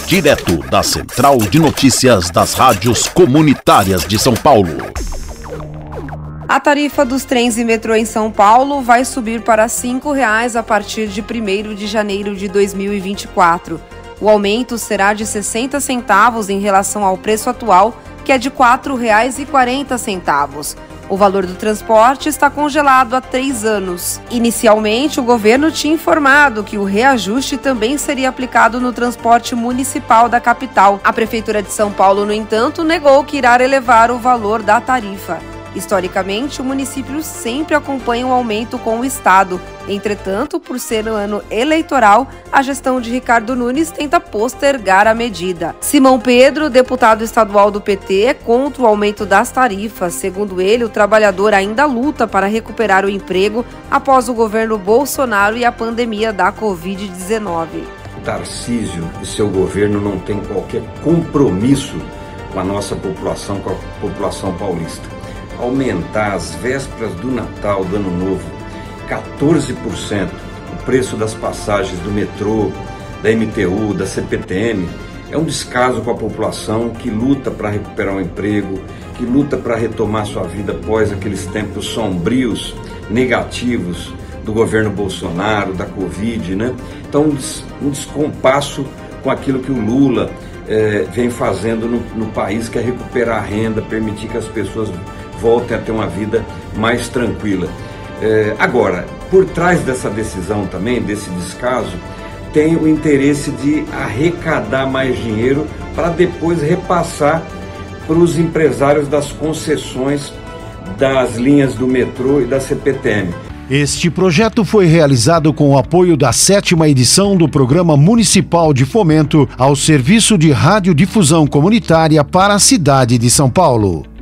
direto da Central de Notícias das Rádios Comunitárias de São Paulo. A tarifa dos trens e metrô em São Paulo vai subir para R$ 5,00 a partir de 1º de janeiro de 2024. O aumento será de 60 centavos em relação ao preço atual, que é de R$ 4,40. O valor do transporte está congelado há 3 anos. Inicialmente, o governo tinha informado que o reajuste também seria aplicado no transporte municipal da capital. A Prefeitura de São Paulo, no entanto, negou que irá elevar o valor da tarifa. Historicamente, o município sempre acompanha o aumento com o Estado. Entretanto, por ser um ano eleitoral, a gestão de Ricardo Nunes tenta postergar a medida. Simão Pedro, deputado estadual do PT, é contra o aumento das tarifas. Segundo ele, o trabalhador ainda luta para recuperar o emprego após o governo Bolsonaro e a pandemia da Covid-19. Tarcísio e seu governo não têm qualquer compromisso com a nossa população, com a população paulista. Aumentar às vésperas do Natal, do Ano Novo, 14% o preço das passagens do metrô, da MTU, da CPTM, é um descaso com a população que luta para recuperar o emprego, que luta para retomar sua vida após aqueles tempos sombrios, negativos do governo Bolsonaro, da Covid, né? Então, um descompasso com aquilo que o Lula vem fazendo no país, que é recuperar a renda, permitir que as pessoas voltem a ter uma vida mais tranquila. Agora, por trás dessa decisão também, desse descaso, tem o interesse de arrecadar mais dinheiro para depois repassar para os empresários das concessões das linhas do metrô e da CPTM. Este projeto foi realizado com o apoio da 7ª edição do Programa Municipal de Fomento ao Serviço de Radiodifusão Comunitária para a cidade de São Paulo.